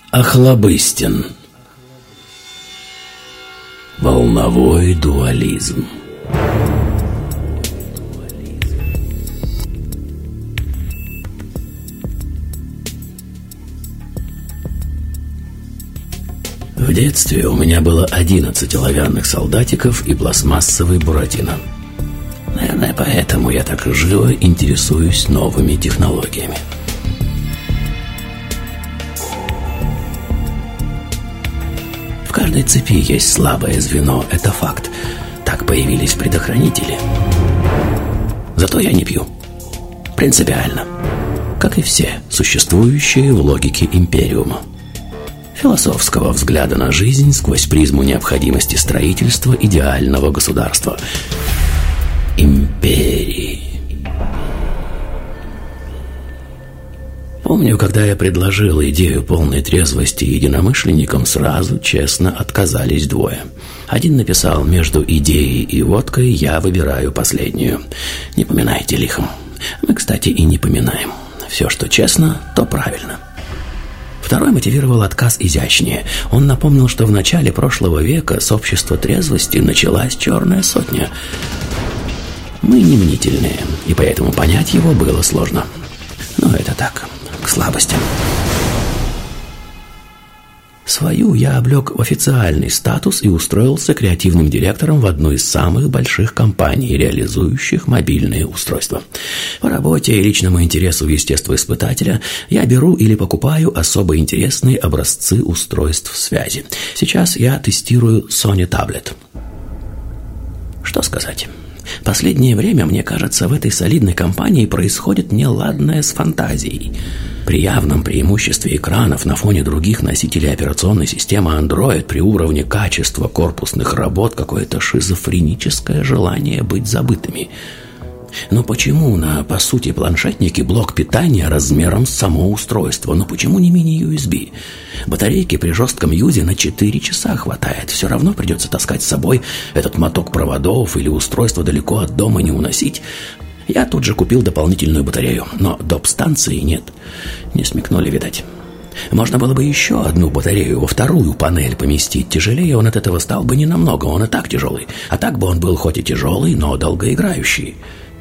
Охлобыстин. Волновой дуализм. В детстве у меня было 11 оловянных солдатиков и пластмассовый Буратино. Наверное, поэтому я так живо интересуюсь новыми технологиями. В каждой цепи есть слабое звено, это факт. Так появились предохранители. Зато я не пью. Принципиально. Как и все, существующие в логике империума. Философского взгляда на жизнь сквозь призму необходимости строительства идеального государства. Империи. Помню, когда я предложил идею полной трезвости единомышленникам, сразу честно отказались двое. Один написал: между идеей и водкой я выбираю последнюю. Не поминайте лихом. Мы, кстати, и не поминаем. Все, что честно, то правильно. Второй мотивировал отказ изящнее. Он напомнил, что в начале прошлого века с общества трезвости началась черная сотня. Мы не мнительные, и поэтому понять его было сложно. Но это так, к слабостям. Свою я облег в официальный статус и устроился креативным директором в одну из самых больших компаний, реализующих мобильные устройства. По работе и личному интересу естествоиспытателя я беру или покупаю особо интересные образцы устройств связи. Сейчас я тестирую Sony Tablet. Что сказать? Последнее время, мне кажется, в этой солидной компании происходит неладное с фантазией. При явном преимуществе экранов на фоне других носителей операционной системы Android, при уровне качества корпусных работ, какое-то шизофреническое желание быть забытыми. Но почему на, по сути, планшетнике блок питания размером с само устройство? Но почему не мини-USB? Батарейки при жестком юзе на 4 часа хватает. Все равно придется таскать с собой этот моток проводов или устройство далеко от дома не уносить. Я тут же купил дополнительную батарею, но доп-станции нет. Не смекнули, видать. Можно было бы еще одну батарею во вторую панель поместить. Тяжелее он от этого стал бы не намного, он и так тяжелый. А так бы он был хоть и тяжелый, но долгоиграющий.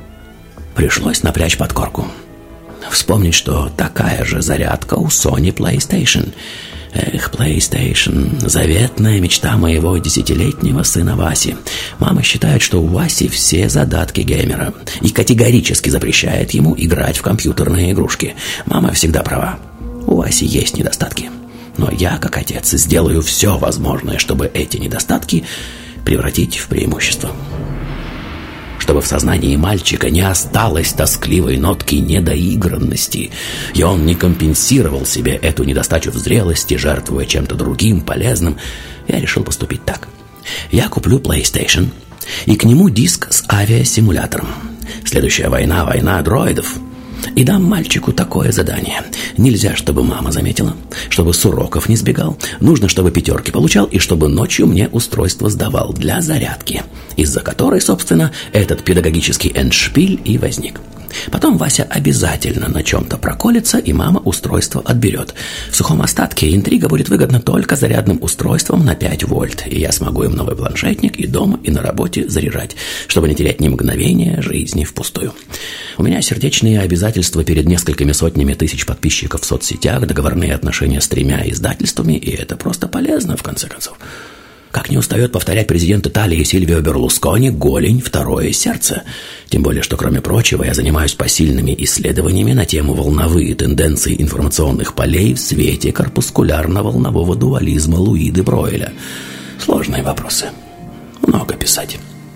Пришлось напрячь подкорку. Вспомнить, что такая же зарядка у Sony PlayStation. Эх, PlayStation, заветная мечта моего 10-летнего сына Васи. Мама считает, что у Васи все задатки геймера и категорически запрещает ему играть в компьютерные игрушки. Мама всегда права. У Васи есть недостатки. Но я, как отец, сделаю все возможное, чтобы эти недостатки превратить в преимущество. Чтобы в сознании мальчика не осталось тоскливой нотки недоигранности, и он не компенсировал себе эту недостачу в зрелости, жертвуя чем-то другим, полезным, я решил поступить так. Я куплю PlayStation, и к нему диск с авиасимулятором. Следующая война – война дроидов. И дам мальчику такое задание. Нельзя, чтобы мама заметила, чтобы с уроков не сбегал. Нужно, чтобы 5 получал, и чтобы ночью мне устройство сдавал для зарядки, из-за которой, собственно, этот педагогический эндшпиль и возник. Потом Вася обязательно на чем-то проколется, и мама устройство отберет. В сухом остатке интрига будет выгодна только зарядным устройством на 5 вольт, и я смогу им новый планшетник и дома, и на работе заряжать, чтобы не терять ни мгновения жизни впустую. У меня сердечные обязательства перед несколькими сотнями тысяч подписчиков в соцсетях, договорные отношения с 3 издательствами, и это просто полезно, в конце концов. Как не устает повторять президент Италии Сильвио Берлускони, голень – второе сердце. Тем более, что, кроме прочего, я занимаюсь посильными исследованиями на тему волновые тенденции информационных полей в свете корпускулярно-волнового дуализма Луи де Бройля. Сложные вопросы. Много писать.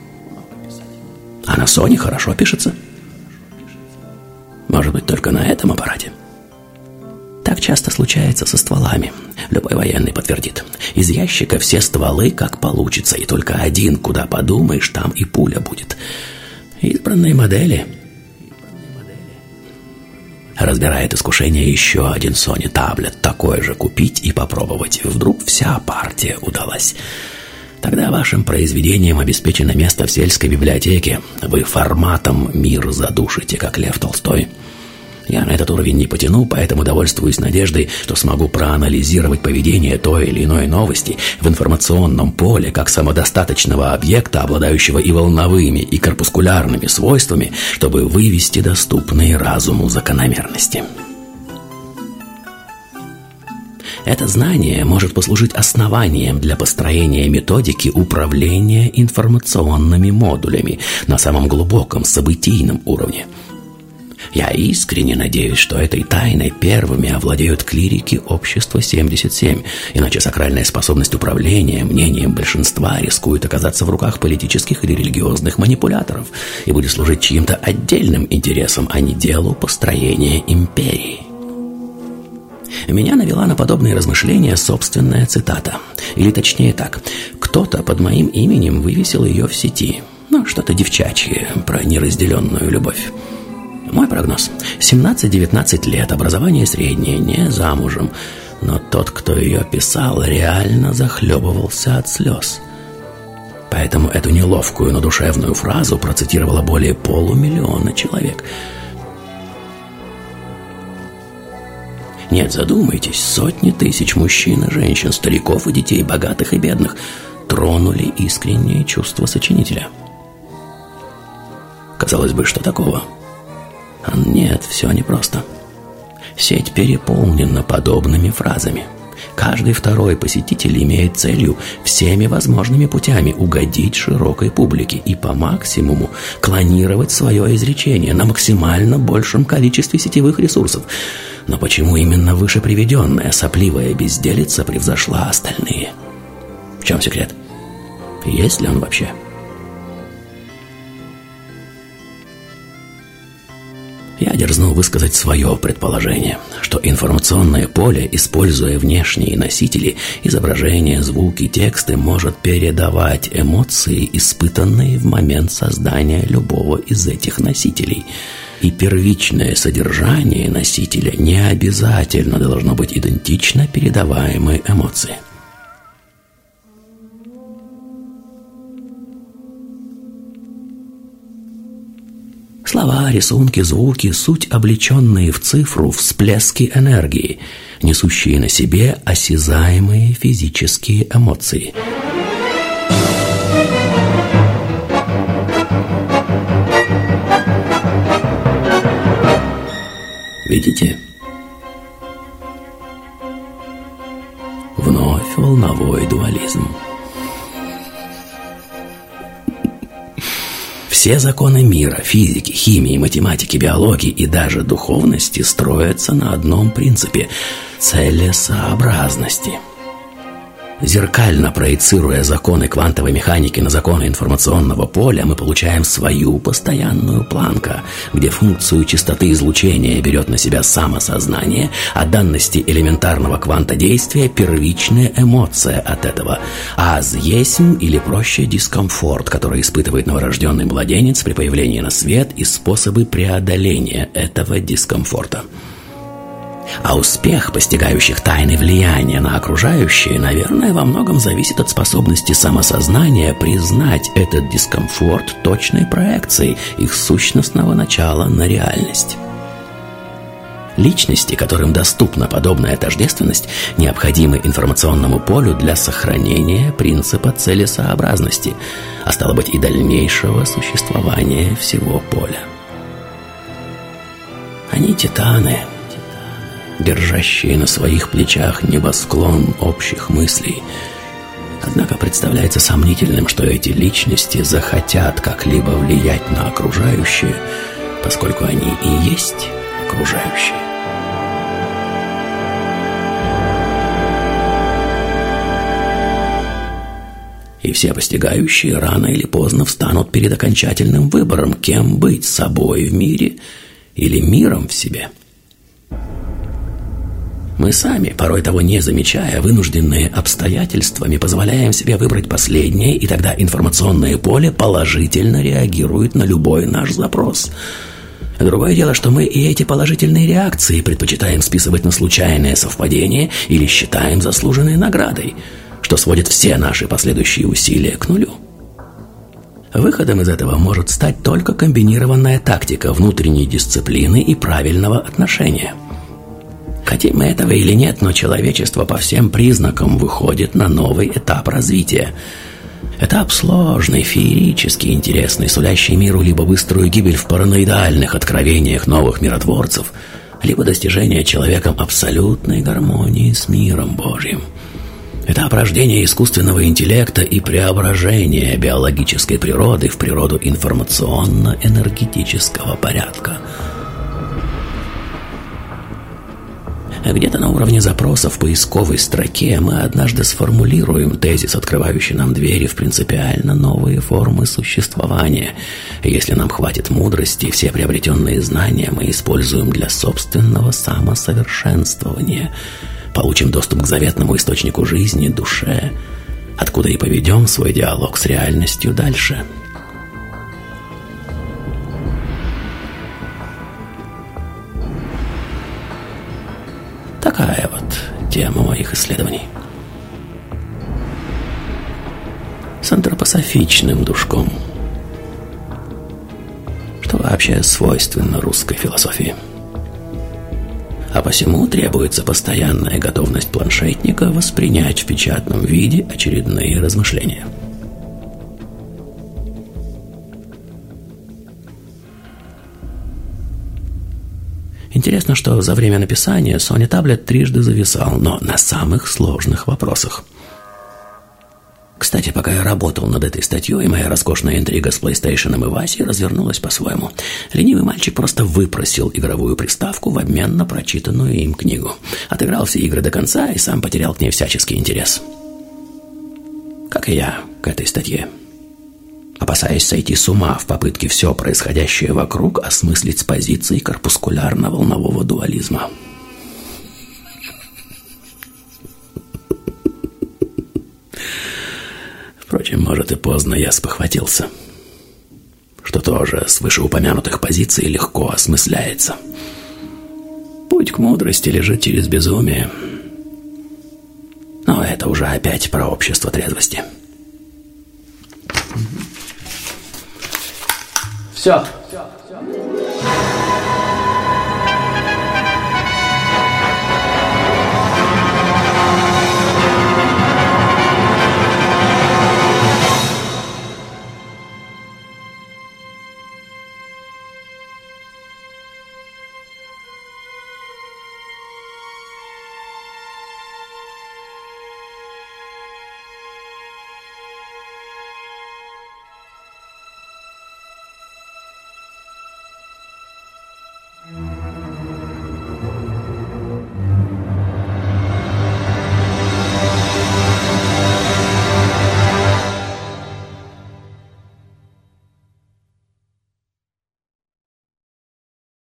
А на Sony хорошо пишется. Может быть, только на этом аппарате. Так часто случается со стволами. Любой военный подтвердит. Из ящика все стволы как получится, и только один, куда подумаешь, там и пуля будет. Избранные модели. Разбирает искушение еще один Sony Tablet. Такой же купить и попробовать. Вдруг вся партия удалась. Тогда вашим произведением обеспечено место в сельской библиотеке. Вы форматом мир задушите, как Лев Толстой. Я на этот уровень не потяну, поэтому довольствуюсь надеждой, что смогу проанализировать поведение той или иной новости в информационном поле как самодостаточного объекта, обладающего и волновыми, и корпускулярными свойствами, чтобы вывести доступные разуму закономерности. Это знание может послужить основанием для построения методики управления информационными модулями на самом глубоком событийном уровне. Я искренне надеюсь, что этой тайной первыми овладеют клирики общества 77, иначе сакральная способность управления мнением большинства рискует оказаться в руках политических или религиозных манипуляторов и будет служить чьим-то отдельным интересам, а не делу построения империи. Меня навела на подобные размышления собственная цитата. Или точнее так, кто-то под моим именем вывесил ее в сети. Что-то девчачье про неразделенную любовь. Мой прогноз. 17-19 лет, образование среднее, не замужем. Но тот, кто ее писал, реально захлебывался от слез. Поэтому эту неловкую, но душевную фразу процитировало более 500 000 человек. Нет, задумайтесь, сотни тысяч мужчин и женщин, стариков и детей, богатых и бедных, тронули искренние чувства сочинителя. Казалось бы, что такого? Нет, все непросто. Сеть переполнена подобными фразами. Каждый второй посетитель имеет целью всеми возможными путями угодить широкой публике и по максимуму клонировать свое изречение на максимально большем количестве сетевых ресурсов. Но почему именно выше приведенная сопливая безделица превзошла остальные? В чем секрет? Есть ли он вообще? Я дерзнул высказать свое предположение, что информационное поле, используя внешние носители, изображения, звуки, тексты, может передавать эмоции, испытанные в момент создания любого из этих носителей. И первичное содержание носителя не обязательно должно быть идентично передаваемой эмоции. Слова, рисунки, звуки – суть облеченные в цифру всплески энергии, несущие на себе осязаемые физические эмоции. Видите? Вновь волновой дуализм. Все законы мира, физики, химии, математики, биологии и даже духовности строятся на одном принципе – целесообразности. Зеркально проецируя законы квантовой механики на законы информационного поля, мы получаем свою постоянную планку, где функцию частоты излучения берет на себя самосознание, а данности элементарного квантодействия – первичная эмоция от этого. Аз есмь, или проще дискомфорт, который испытывает новорожденный младенец при появлении на свет, и способы преодоления этого дискомфорта. А успех постигающих тайны влияния на окружающие, наверное, во многом зависит от способности самосознания признать этот дискомфорт точной проекцией их сущностного начала на реальность. Личности, которым доступна подобная тождественность, необходимы информационному полю для сохранения принципа целесообразности, а стало быть и дальнейшего существования всего поля. Они титаны, держащие на своих плечах небосклон общих мыслей. Однако представляется сомнительным, что эти личности захотят как-либо влиять на окружающие, поскольку они и есть окружающие. И все постигающие рано или поздно встанут перед окончательным выбором, кем быть: собой в мире или миром в себе. Мы сами, порой того не замечая, вынужденные обстоятельствами, позволяем себе выбрать последнее, и тогда информационное поле положительно реагирует на любой наш запрос. Другое дело, что мы и эти положительные реакции предпочитаем списывать на случайное совпадение или считаем заслуженной наградой, что сводит все наши последующие усилия к нулю. Выходом из этого может стать только комбинированная тактика внутренней дисциплины и правильного отношения. Хотим мы этого или нет, но человечество по всем признакам выходит на новый этап развития. Этап сложный, феерически интересный, сулящий миру либо быструю гибель в параноидальных откровениях новых миротворцев, либо достижение человеком абсолютной гармонии с миром Божьим. Этап рождения искусственного интеллекта и преображения биологической природы в природу информационно-энергетического порядка. Где-то на уровне запросов в поисковой строке мы однажды сформулируем тезис, открывающий нам двери в принципиально новые формы существования. Если нам хватит мудрости, все приобретенные знания мы используем для собственного самосовершенствования. Получим доступ к заветному источнику жизни, душе, откуда и поведем свой диалог с реальностью дальше. Такая вот тема моих исследований. С антропософичным душком, что вообще свойственно русской философии. А посему требуется постоянная готовность планшетника воспринять в печатном виде очередные размышления. Интересно, что за время написания Sony Tablet трижды зависал, но на самых сложных вопросах. Кстати, пока я работал над этой статьей, моя роскошная интрига с PlayStation и Васей развернулась по-своему. Ленивый мальчик просто выпросил игровую приставку в обмен на прочитанную им книгу. Отыграл все игры до конца и сам потерял к ней всяческий интерес. Как и я к этой статье. Опасаясь сойти с ума в попытке все происходящее вокруг осмыслить с позиции корпускулярно-волнового дуализма. Впрочем, может и поздно я спохватился, что тоже с вышеупомянутых позиций легко осмысляется. Путь к мудрости лежит через безумие. Но это уже опять про общество трезвости. Все.